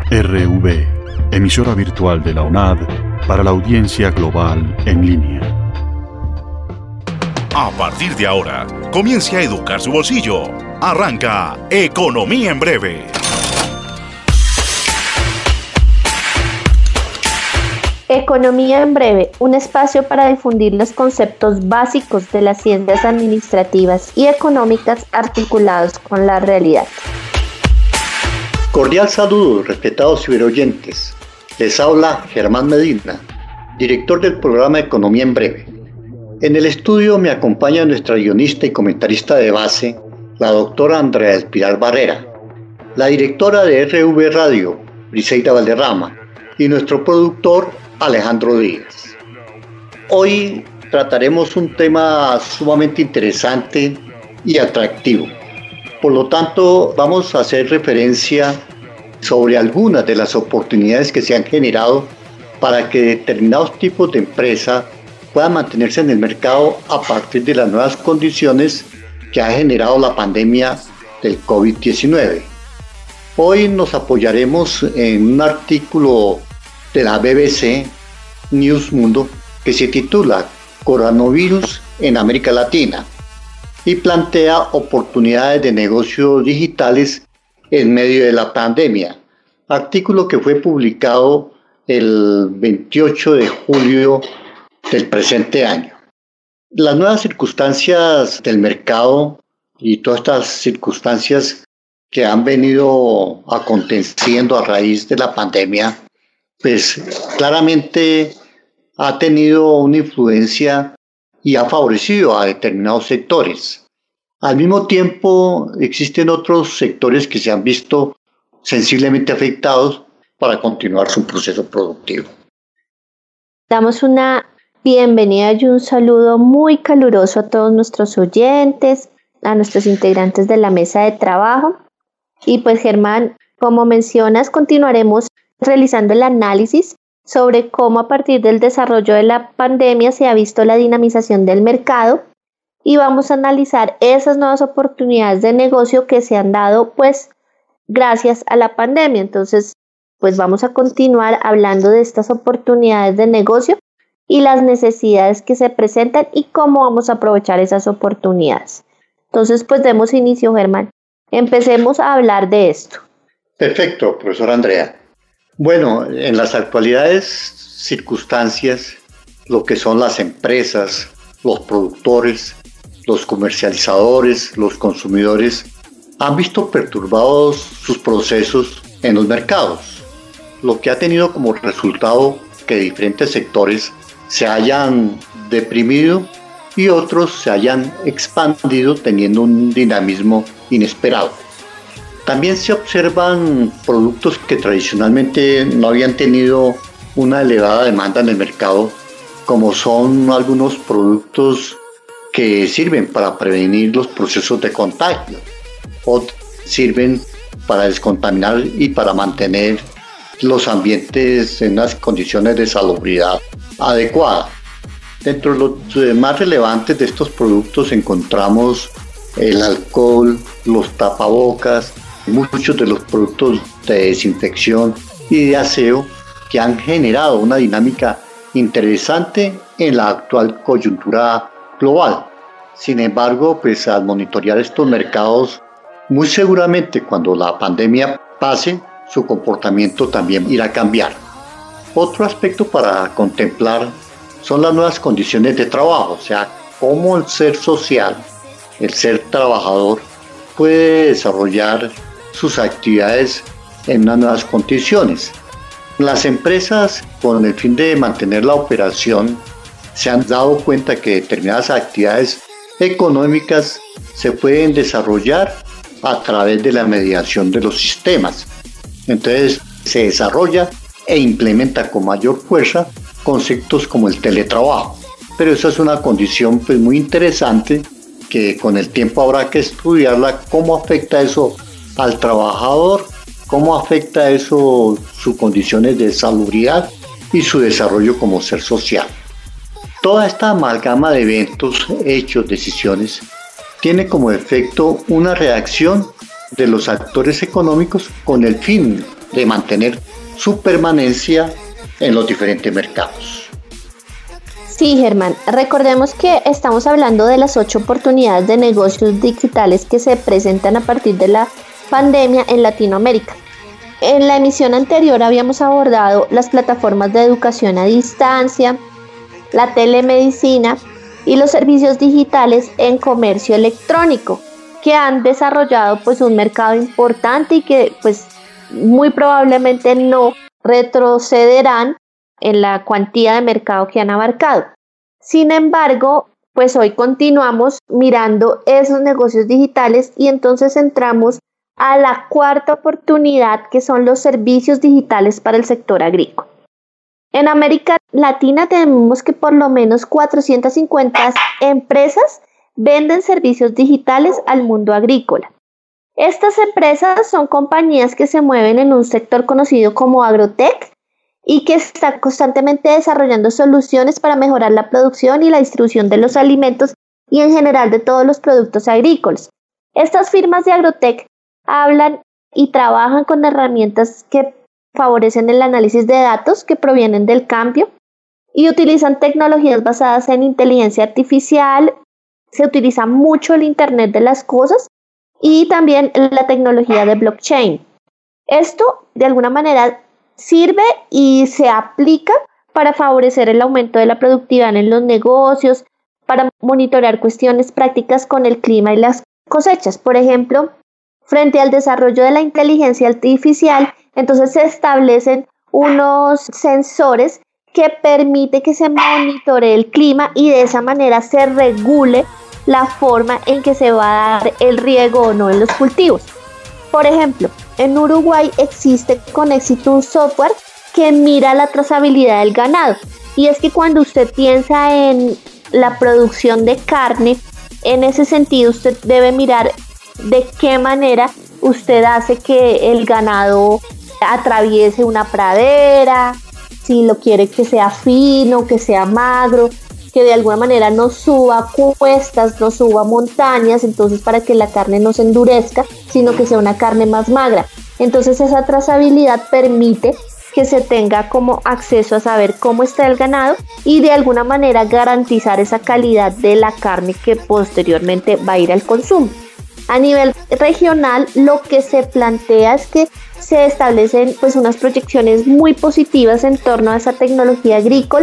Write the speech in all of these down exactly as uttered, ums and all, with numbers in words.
R V, emisora virtual de la U N A D para la audiencia global en línea. A partir de ahora, comience a educar su bolsillo. Arranca Economía en Breve. Economía en Breve, un espacio para difundir los conceptos básicos de las ciencias administrativas y económicas articulados con la realidad. Cordial saludo, respetados ciberoyentes. Les habla Germán Medina, director del programa Economía en Breve. En el estudio me acompaña nuestra guionista y comentarista de base, la doctora Andrea Espiral Barrera, la directora de R V Radio, Briseida Valderrama, y nuestro productor, Alejandro Díaz. Hoy trataremos un tema sumamente interesante y atractivo. Por lo tanto, vamos a hacer referencia sobre algunas de las oportunidades que se han generado para que determinados tipos de empresas puedan mantenerse en el mercado a partir de las nuevas condiciones que ha generado la pandemia del COVID diecinueve. Hoy nos apoyaremos en un artículo de la B B C News Mundo que se titula Coronavirus en América Latina y plantea oportunidades de negocios digitales en medio de la pandemia. Artículo que fue publicado el veintiocho de julio del presente año. Las nuevas circunstancias del mercado y todas estas circunstancias que han venido aconteciendo a raíz de la pandemia, pues claramente ha tenido una influencia y ha favorecido a determinados sectores. Al mismo tiempo, existen otros sectores que se han visto sensiblemente afectados para continuar su proceso productivo. Damos una bienvenida y un saludo muy caluroso a todos nuestros oyentes, a nuestros integrantes de la mesa de trabajo. Y pues Germán, como mencionas, continuaremos realizando el análisis sobre cómo a partir del desarrollo de la pandemia se ha visto la dinamización del mercado y vamos a analizar esas nuevas oportunidades de negocio que se han dado pues gracias a la pandemia. Entonces, pues vamos a continuar hablando de estas oportunidades de negocio y las necesidades que se presentan y cómo vamos a aprovechar esas oportunidades. Entonces, pues demos inicio, Germán. Empecemos a hablar de esto. Perfecto, profesora Andrea. Bueno, en las actuales circunstancias, lo que son las empresas, los productores, los comercializadores, los consumidores, han visto perturbados sus procesos en los mercados, lo que ha tenido como resultado que diferentes sectores se hayan deprimido y otros se hayan expandido teniendo un dinamismo inesperado. También se observan productos que tradicionalmente no habían tenido una elevada demanda en el mercado, como son algunos productos que sirven para prevenir los procesos de contagio o sirven para descontaminar y para mantener los ambientes en unas condiciones de salubridad adecuadas. Dentro de los más relevantes de estos productos encontramos el alcohol, los tapabocas, muchos de los productos de desinfección y de aseo que han generado una dinámica interesante en la actual coyuntura global. Sin embargo, pues al monitorear estos mercados, muy seguramente cuando la pandemia pase, su comportamiento también irá a cambiar. Otro aspecto para contemplar son las nuevas condiciones de trabajo, o sea, cómo el ser social, el ser trabajador, puede desarrollar sus actividades en unas nuevas condiciones. Las empresas, con el fin de mantener la operación, se han dado cuenta que determinadas actividades económicas se pueden desarrollar a través de la mediación de los sistemas. Entonces se desarrolla e implementa con mayor fuerza conceptos como el teletrabajo. Pero esa es una condición pues, muy interesante que con el tiempo habrá que estudiarla, cómo afecta eso al trabajador, cómo afecta eso sus condiciones de salubridad y su desarrollo como ser social. Toda esta amalgama de eventos, hechos, decisiones, tiene como efecto una reacción de los actores económicos con el fin de mantener su permanencia en los diferentes mercados. Sí, Germán, recordemos que estamos hablando de las ocho oportunidades de negocios digitales que se presentan a partir de la pandemia en Latinoamérica. En la emisión anterior habíamos abordado las plataformas de educación a distancia, la telemedicina y los servicios digitales en comercio electrónico, que han desarrollado pues un mercado importante y que pues muy probablemente no retrocederán en la cuantía de mercado que han abarcado. Sin embargo, pues hoy continuamos mirando esos negocios digitales y entonces entramos a la cuarta oportunidad, que son los servicios digitales para el sector agrícola. En América Latina tenemos que por lo menos cuatrocientas cincuenta empresas venden servicios digitales al mundo agrícola. Estas empresas son compañías que se mueven en un sector conocido como agrotech y que está constantemente desarrollando soluciones para mejorar la producción y la distribución de los alimentos y en general de todos los productos agrícolas. Estas firmas de agrotech hablan y trabajan con herramientas que favorecen el análisis de datos que provienen del cambio y utilizan tecnologías basadas en inteligencia artificial. Se utiliza mucho el Internet de las cosas y también la tecnología de blockchain. Esto de alguna manera sirve y se aplica para favorecer el aumento de la productividad en los negocios, para monitorear cuestiones prácticas con el clima y las cosechas. Por ejemplo, frente al desarrollo de la inteligencia artificial, entonces se establecen unos sensores que permiten que se monitoree el clima y de esa manera se regule la forma en que se va a dar el riego o no en los cultivos. Por ejemplo, en Uruguay existe con éxito un software que mira la trazabilidad del ganado. Y es que cuando usted piensa en la producción de carne, en ese sentido usted debe mirar de qué manera usted hace que el ganado atraviese una pradera, si lo quiere que sea fino, que sea magro, que de alguna manera no suba cuestas, no suba montañas, entonces para que la carne no se endurezca, sino que sea una carne más magra. Entonces esa trazabilidad permite que se tenga como acceso a saber cómo está el ganado y de alguna manera garantizar esa calidad de la carne que posteriormente va a ir al consumo. A nivel regional, lo que se plantea es que se establecen pues unas proyecciones muy positivas en torno a esa tecnología agrícola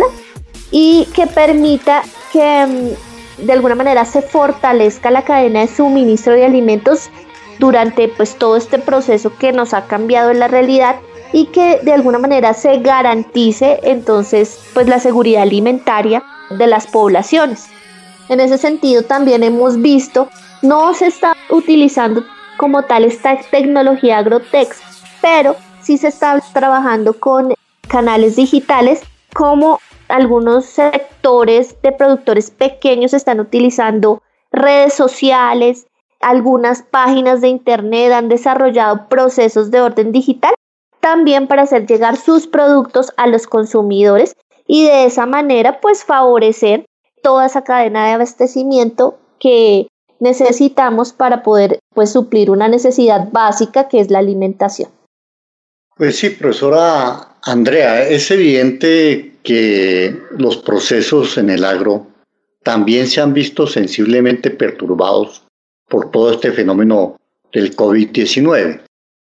y que permita que de alguna manera se fortalezca la cadena de suministro de alimentos durante pues todo este proceso que nos ha cambiado en la realidad y que de alguna manera se garantice entonces pues la seguridad alimentaria de las poblaciones. En ese sentido también hemos visto, no se está utilizando como tal esta tecnología agrotech, pero sí se está trabajando con canales digitales, como algunos sectores de productores pequeños están utilizando redes sociales, algunas páginas de internet han desarrollado procesos de orden digital también para hacer llegar sus productos a los consumidores y de esa manera pues favorecer toda esa cadena de abastecimiento que necesitamos para poder pues suplir una necesidad básica que es la alimentación. Pues sí, profesora Andrea, es evidente que los procesos en el agro también se han visto sensiblemente perturbados por todo este fenómeno del COVID diecinueve.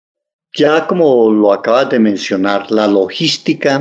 Ya como lo acabas de mencionar, la logística,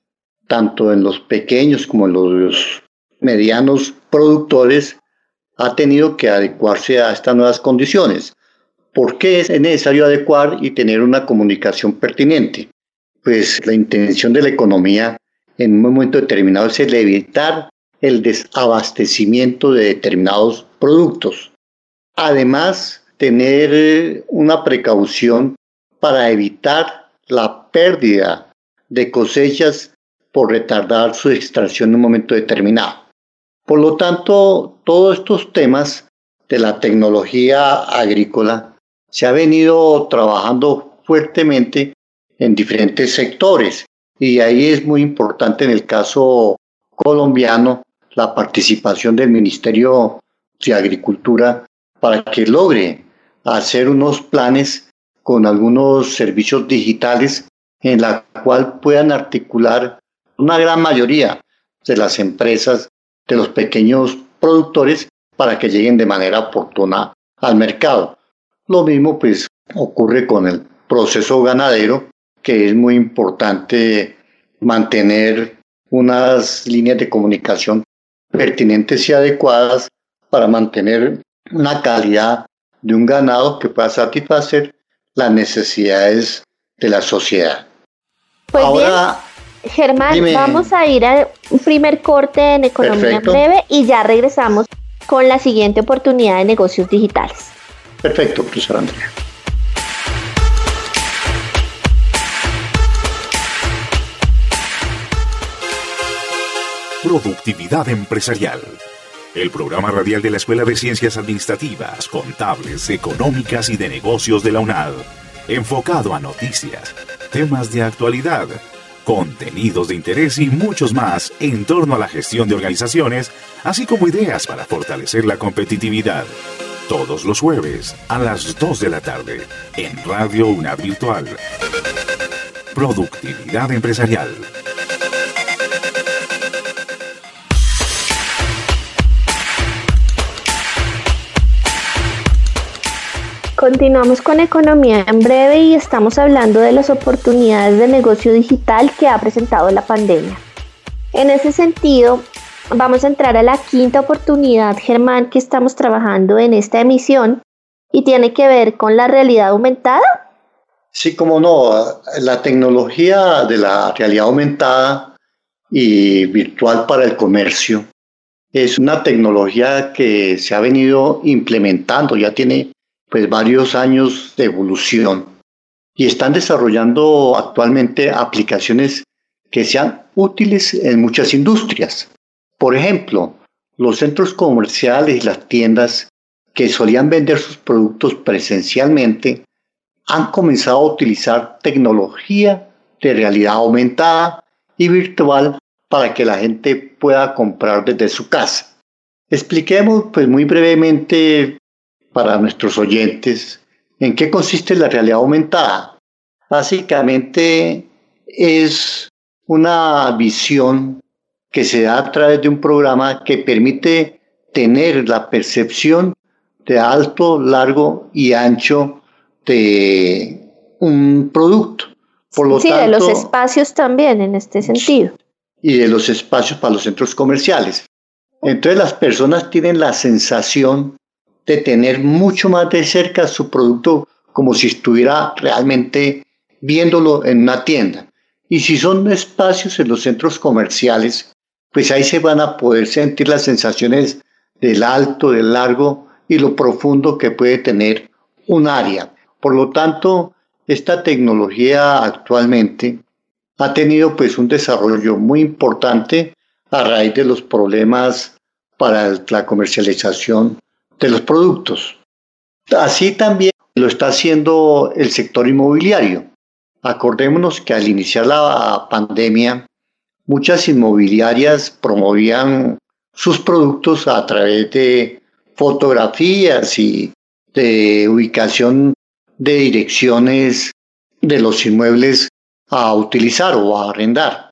tanto en los pequeños como en los medianos productores, ha tenido que adecuarse a estas nuevas condiciones. ¿Por qué es necesario adecuar y tener una comunicación pertinente? Pues la intención de la economía en un momento determinado es el evitar el desabastecimiento de determinados productos. Además, tener una precaución para evitar la pérdida de cosechas por retardar su extracción en un momento determinado. Por lo tanto, todos estos temas de la tecnología agrícola se ha venido trabajando fuertemente en diferentes sectores y ahí es muy importante en el caso colombiano la participación del Ministerio de Agricultura para que logre hacer unos planes con algunos servicios digitales en la cual puedan articular una gran mayoría de las empresas, de los pequeños productores, para que lleguen de manera oportuna al mercado. Lo mismo pues ocurre con el proceso ganadero, que es muy importante mantener unas líneas de comunicación pertinentes y adecuadas para mantener una calidad de un ganado que pueda satisfacer las necesidades de la sociedad. Pues Ahora, bien, Germán, dime. Vamos a ir a un primer corte en Economía Perfecto. en Breve y ya regresamos con la siguiente oportunidad de negocios digitales. Perfecto, profesor Andrea. Productividad empresarial. El programa radial de la Escuela de Ciencias Administrativas, Contables, Económicas y de Negocios de la UNAD. Enfocado a noticias, temas de actualidad, contenidos de interés y muchos más en torno a la gestión de organizaciones, así como ideas para fortalecer la competitividad. Todos los jueves a las dos de la tarde en Radio UNAD Virtual. Productividad empresarial. Continuamos con Economía en Breve y estamos hablando de las oportunidades de negocio digital que ha presentado la pandemia. En ese sentido, vamos a entrar a la quinta oportunidad, Germán, que estamos trabajando en esta emisión y tiene que ver con la realidad aumentada. Sí, cómo no, la tecnología de la realidad aumentada y virtual para el comercio es una tecnología que se ha venido implementando, ya tiene pues varios años de evolución y están desarrollando actualmente aplicaciones que sean útiles en muchas industrias. Por ejemplo, los centros comerciales y las tiendas que solían vender sus productos presencialmente han comenzado a utilizar tecnología de realidad aumentada y virtual para que la gente pueda comprar desde su casa. Expliquemos pues muy brevemente para nuestros oyentes en qué consiste la realidad aumentada. Básicamente es una visión que se da a través de un programa que permite tener la percepción de alto, largo y ancho de un producto. Por lo sí, tanto, de los espacios también en este sentido. Y de los espacios para los centros comerciales. Entonces las personas tienen la sensación de tener mucho más de cerca su producto como si estuviera realmente viéndolo en una tienda. Y si son espacios en los centros comerciales, pues ahí se van a poder sentir las sensaciones del alto, del largo y lo profundo que puede tener un área. Por lo tanto, esta tecnología actualmente ha tenido pues un desarrollo muy importante a raíz de los problemas para la comercialización de los productos. Así también lo está haciendo el sector inmobiliario. Acordémonos que al iniciar la pandemia, muchas inmobiliarias promovían sus productos a través de fotografías y de ubicación de direcciones de los inmuebles a utilizar o a arrendar.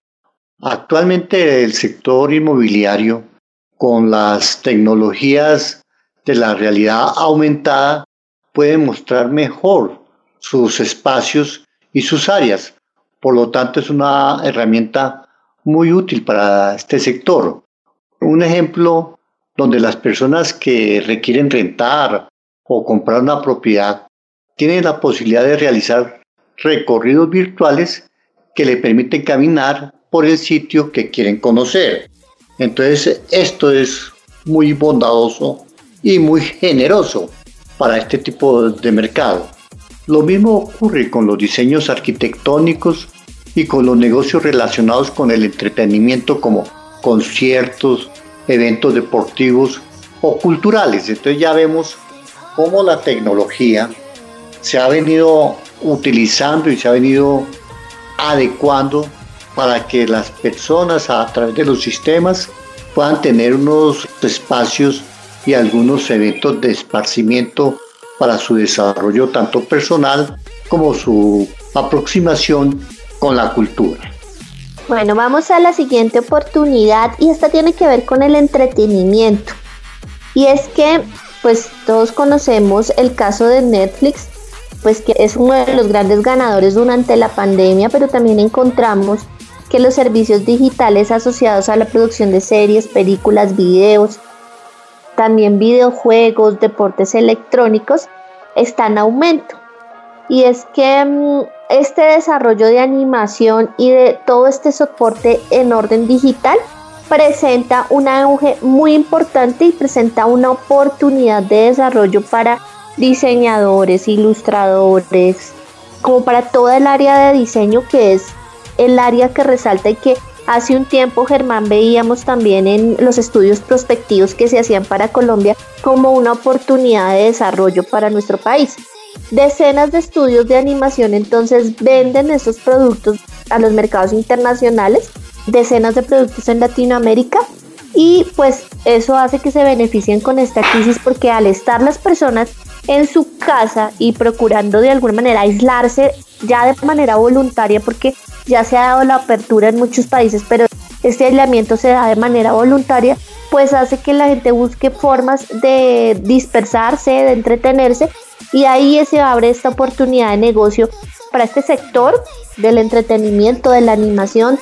Actualmente el sector inmobiliario, con las tecnologías de la realidad aumentada, puede mostrar mejor sus espacios y sus áreas. Por lo tanto, es una herramienta muy útil para este sector. Un ejemplo donde las personas que requieren rentar o comprar una propiedad tienen la posibilidad de realizar recorridos virtuales que le permiten caminar por el sitio que quieren conocer. Entonces, esto es muy bondadoso y muy generoso para este tipo de mercado. Lo mismo ocurre con los diseños arquitectónicos y con los negocios relacionados con el entretenimiento como conciertos, eventos deportivos o culturales. Entonces ya vemos cómo la tecnología se ha venido utilizando y se ha venido adecuando para que las personas a través de los sistemas puedan tener unos espacios y algunos eventos de esparcimiento para su desarrollo tanto personal como su aproximación con la cultura. Bueno, vamos a la siguiente oportunidad y esta tiene que ver con el entretenimiento. Y es que, pues todos conocemos el caso de Netflix, pues que es uno de los grandes ganadores durante la pandemia, pero también encontramos que los servicios digitales asociados a la producción de series, películas, videos, también videojuegos, deportes electrónicos, están en aumento. Y es que mmm, este desarrollo de animación y de todo este soporte en orden digital presenta un auge muy importante y presenta una oportunidad de desarrollo para diseñadores, ilustradores, como para toda el área de diseño, que es el área que resalta y que hace un tiempo, Germán, veíamos también en los estudios prospectivos que se hacían para Colombia como una oportunidad de desarrollo para nuestro país. Decenas de estudios de animación entonces venden esos productos a los mercados internacionales, decenas de productos en Latinoamérica, y pues eso hace que se beneficien con esta crisis, porque al estar las personas en su casa y procurando de alguna manera aislarse ya de manera voluntaria, porque ya se ha dado la apertura en muchos países, pero este aislamiento se da de manera voluntaria, pues hace que la gente busque formas de dispersarse, de entretenerse, y ahí se abre esta oportunidad de negocio para este sector del entretenimiento, de la animación,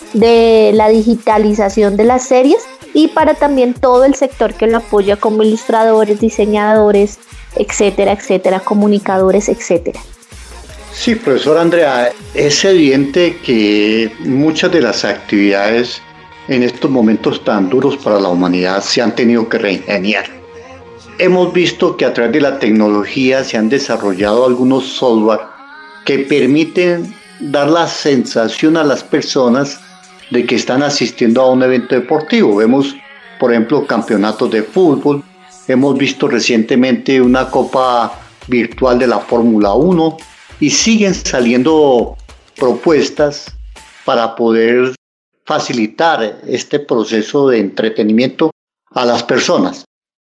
de la digitalización de las series, y para también todo el sector que lo apoya, como ilustradores, diseñadores, etcétera, etcétera, comunicadores, etcétera. Sí, profesor Andrea, es evidente que muchas de las actividades en estos momentos tan duros para la humanidad se han tenido que reingeniar. Hemos visto que a través de la tecnología se han desarrollado algunos software que permiten dar la sensación a las personas de que están asistiendo a un evento deportivo. Vemos, por ejemplo, campeonatos de fútbol. Hemos visto recientemente una copa virtual de la Fórmula uno y siguen saliendo propuestas para poder facilitar este proceso de entretenimiento a las personas.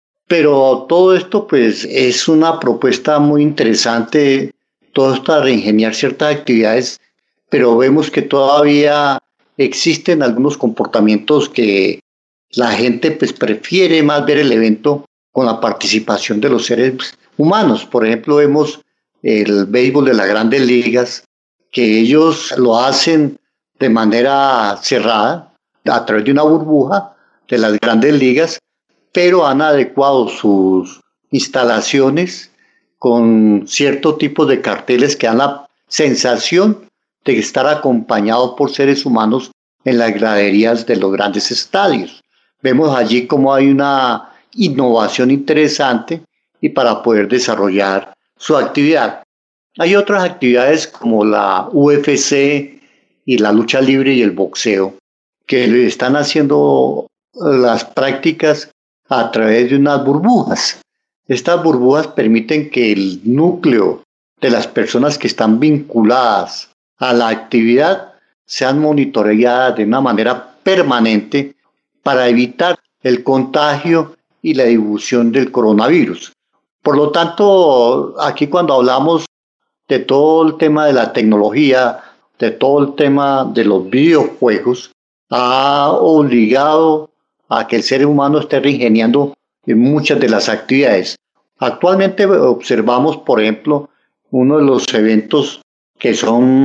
Pero todo esto pues es una propuesta muy interesante, todo esto a reingeniar ciertas actividades, pero vemos que todavía existen algunos comportamientos que la gente pues prefiere más ver el evento con la participación de los seres humanos. Por ejemplo, vemos el béisbol de las grandes ligas, que ellos lo hacen de manera cerrada, a través de una burbuja de las grandes ligas, pero han adecuado sus instalaciones con cierto tipo de carteles que dan la sensación de estar acompañado por seres humanos en las graderías de los grandes estadios. Vemos allí cómo hay una innovación interesante y para poder desarrollar su actividad. Hay otras actividades como la U F C y la lucha libre y el boxeo, que le están haciendo las prácticas a través de unas burbujas. Estas burbujas permiten que el núcleo de las personas que están vinculadas a la actividad sean monitoreadas de una manera permanente para evitar el contagio y la difusión del coronavirus. Por lo tanto, aquí cuando hablamos de todo el tema de la tecnología, de todo el tema de los videojuegos, ha obligado a que el ser humano esté reingeniando en muchas de las actividades. Actualmente observamos, por ejemplo, uno de los eventos que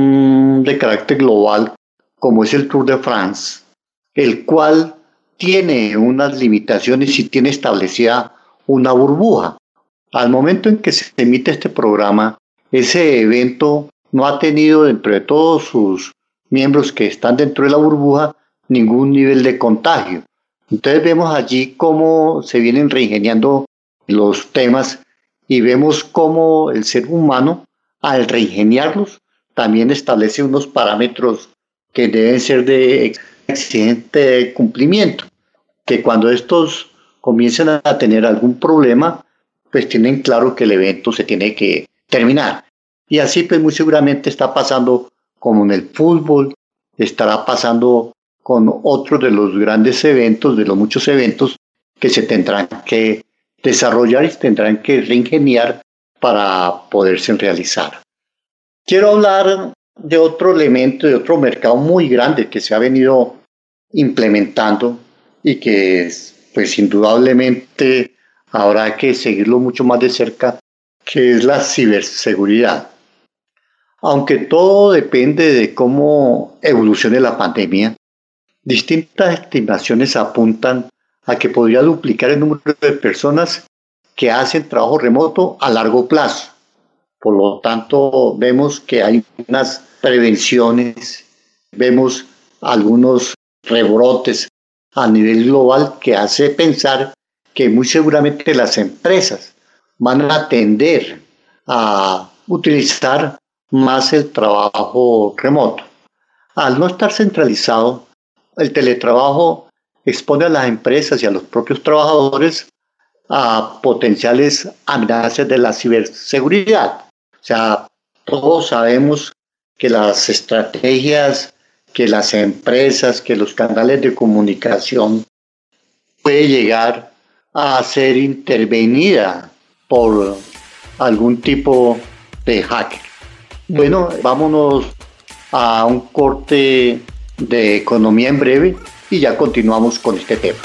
son de carácter global, como es el Tour de France, el cual tiene unas limitaciones y tiene establecida una burbuja. Al momento en que se emite este programa, ese evento no ha tenido dentro de todos sus miembros que están dentro de la burbuja ningún nivel de contagio. Entonces vemos allí cómo se vienen reingeniando los temas y vemos cómo el ser humano, al reingeniarlos, también establece unos parámetros que deben ser de exigente cumplimiento, que cuando estos comiencen a tener algún problema, pues tienen claro que el evento se tiene que terminar. Y así pues muy seguramente está pasando como en el fútbol, estará pasando con otros de los grandes eventos, de los muchos eventos que se tendrán que desarrollar y se tendrán que reingeniar para poderse realizar. Quiero hablar de otro elemento, de otro mercado muy grande que se ha venido implementando y que pues indudablemente habrá que seguirlo mucho más de cerca, que es la ciberseguridad. Aunque todo depende de cómo evolucione la pandemia, distintas estimaciones apuntan a que podría duplicar el número de personas que hacen trabajo remoto a largo plazo. Por lo tanto, vemos que hay unas prevenciones, vemos algunos rebrotes a nivel global que hace pensar que muy seguramente las empresas van a tender a utilizar más el trabajo remoto. Al no estar centralizado, el teletrabajo expone a las empresas y a los propios trabajadores a potenciales amenazas de la ciberseguridad. O sea, todos sabemos que las estrategias, que las empresas, que los canales de comunicación puede llegar a ser intervenida por algún tipo de hacker. Bueno, vámonos a un corte de economía en breve y ya continuamos con este tema.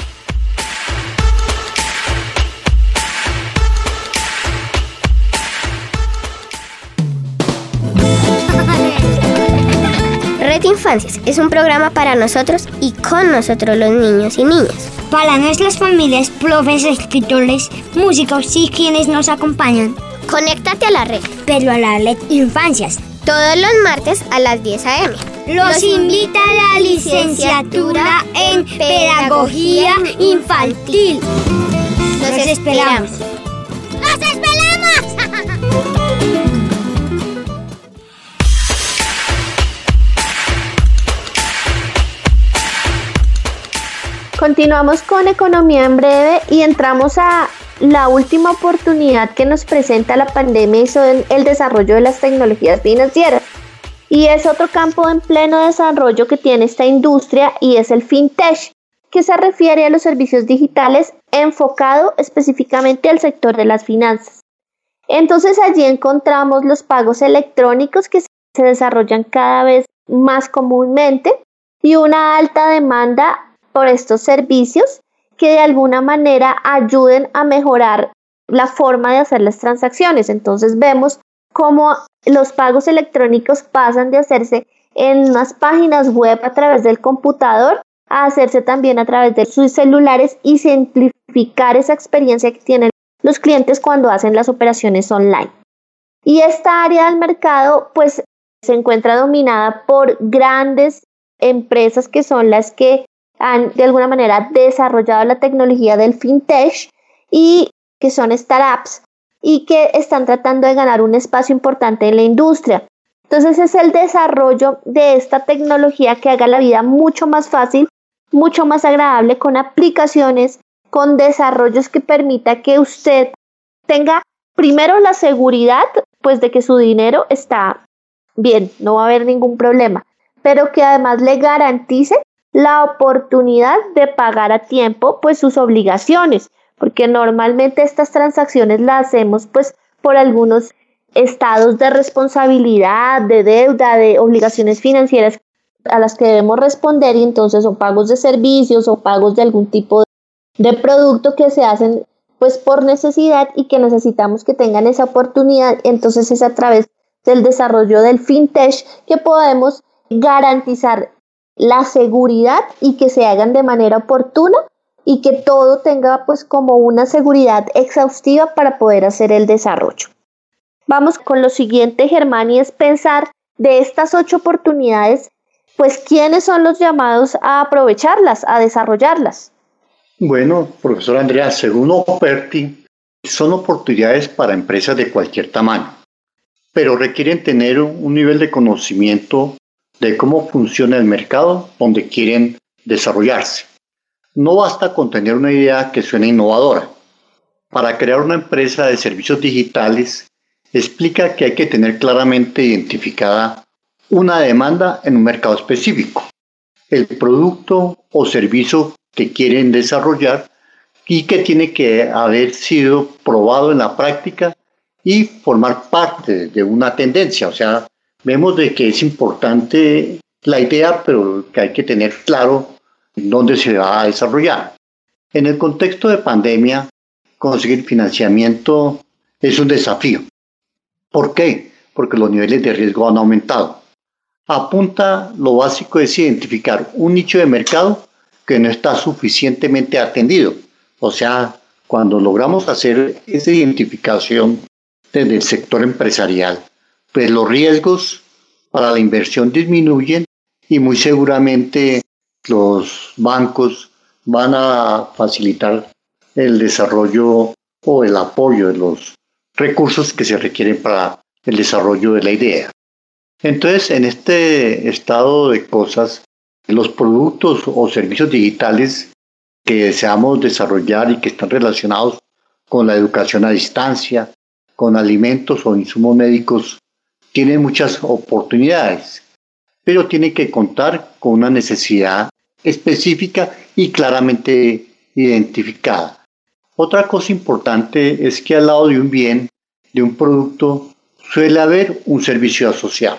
Red Infancias es un programa para nosotros y con nosotros los niños y niñas. Para nuestras familias, profes, escritores, músicos y quienes nos acompañan. Conéctate a la red. Pero a la Red Infancias. Todos los martes a las diez a eme. Los invita a la licenciatura en Pedagogía Infantil. Los esperamos. ¡Los esperamos! Continuamos con Economía en breve y entramos a la última oportunidad que nos presenta la pandemia y son el desarrollo de las tecnologías financieras. Y es otro campo en pleno desarrollo que tiene esta industria y es el fintech, que se refiere a los servicios digitales enfocado específicamente al sector de las finanzas. Entonces allí encontramos los pagos electrónicos que se desarrollan cada vez más comúnmente y una alta demanda por estos servicios que de alguna manera ayuden a mejorar la forma de hacer las transacciones. Entonces vemos cómo los pagos electrónicos pasan de hacerse en unas páginas web a través del computador a hacerse también a través de sus celulares y simplificar esa experiencia que tienen los clientes cuando hacen las operaciones online. Y esta área del mercado pues se encuentra dominada por grandes empresas que son las que han de alguna manera desarrollado la tecnología del fintech y que son startups y que están tratando de ganar un espacio importante en la industria. Entonces es el desarrollo de esta tecnología que haga la vida mucho más fácil, mucho más agradable, con aplicaciones, con desarrollos que permita que usted tenga primero la seguridad pues de que su dinero está bien, no va a haber ningún problema, pero que además le garantice la oportunidad de pagar a tiempo pues sus obligaciones, porque normalmente estas transacciones las hacemos pues por algunos estados de responsabilidad, de deuda, de obligaciones financieras a las que debemos responder, y entonces son pagos de servicios o pagos de algún tipo de producto que se hacen pues por necesidad y que necesitamos que tengan esa oportunidad. Entonces es a través del desarrollo del fintech que podemos garantizar la seguridad y que se hagan de manera oportuna y que todo tenga pues como una seguridad exhaustiva para poder hacer el desarrollo. Vamos con lo siguiente, Germán, y es pensar de estas ocho oportunidades, pues quiénes son los llamados a aprovecharlas, a desarrollarlas. Bueno, profesor Andrea, según Operti, son oportunidades para empresas de cualquier tamaño, pero requieren tener un nivel de conocimiento de cómo funciona el mercado donde quieren desarrollarse. No basta con tener una idea que suene innovadora. Para crear una empresa de servicios digitales, explica que hay que tener claramente identificada una demanda en un mercado específico, el producto o servicio que quieren desarrollar y que tiene que haber sido probado en la práctica y formar parte de una tendencia. O sea, vemos de que es importante la idea, pero que hay que tener claro dónde se va a desarrollar. En el contexto de pandemia, conseguir financiamiento es un desafío. ¿Por qué? Porque los niveles de riesgo han aumentado. Apunta, lo básico es identificar un nicho de mercado que no está suficientemente atendido. O sea, cuando logramos hacer esa identificación desde el sector empresarial, pues los riesgos para la inversión disminuyen y muy seguramente los bancos van a facilitar el desarrollo o el apoyo de los recursos que se requieren para el desarrollo de la idea. Entonces, en este estado de cosas, los productos o servicios digitales que deseamos desarrollar y que están relacionados con la educación a distancia, con alimentos o insumos médicos, tienen muchas oportunidades, pero tienen que contar con una necesidad específica y claramente identificada. Otra cosa importante es que al lado de un bien, de un producto, suele haber un servicio asociado.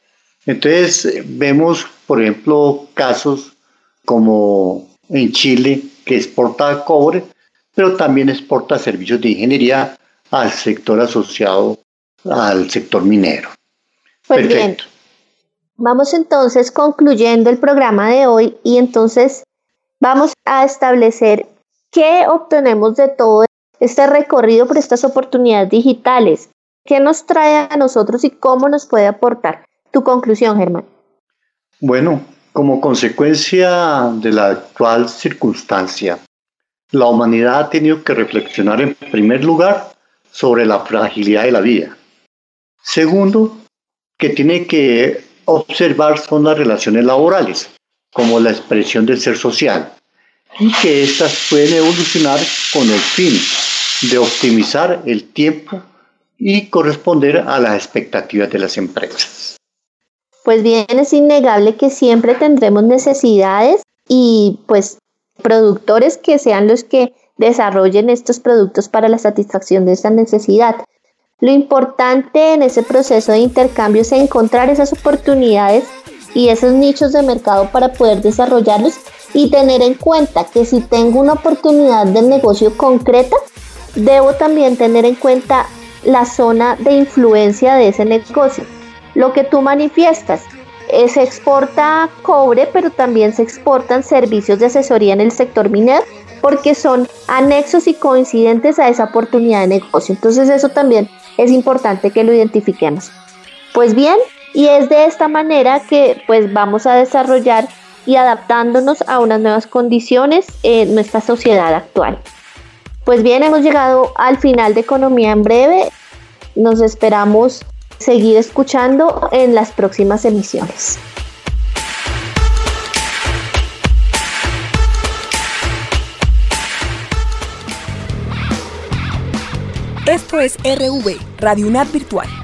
Entonces vemos, por ejemplo, casos como en Chile, que exporta cobre, pero también exporta servicios de ingeniería al sector asociado al sector minero. Pues Perfecto. Bien, vamos entonces concluyendo el programa de hoy y entonces vamos a establecer qué obtenemos de todo este recorrido por estas oportunidades digitales, qué nos trae a nosotros y cómo nos puede aportar. Tu conclusión, Germán. Bueno, como consecuencia de la actual circunstancia, la humanidad ha tenido que reflexionar en primer lugar sobre la fragilidad de la vida. Segundo, que tiene que observar son las relaciones laborales, como la expresión del ser social, y que éstas pueden evolucionar con el fin de optimizar el tiempo y corresponder a las expectativas de las empresas. Pues bien, es innegable que siempre tendremos necesidades y pues productores que sean los que desarrollen estos productos para la satisfacción de esa necesidad. Lo importante en ese proceso de intercambio es encontrar esas oportunidades y esos nichos de mercado para poder desarrollarlos y tener en cuenta que si tengo una oportunidad de negocio concreta, debo también tener en cuenta la zona de influencia de ese negocio. Lo que tú manifiestas, eh, se exporta cobre, pero también se exportan servicios de asesoría en el sector minero, porque son anexos y coincidentes a esa oportunidad de negocio. Entonces eso también es importante que lo identifiquemos. Pues bien, y es de esta manera que pues vamos a desarrollar y adaptándonos a unas nuevas condiciones en nuestra sociedad actual. Pues bien, hemos llegado al final de Economía en Breve. Nos esperamos seguir escuchando en las próximas emisiones. Esto es R V, Radio UNAD Virtual.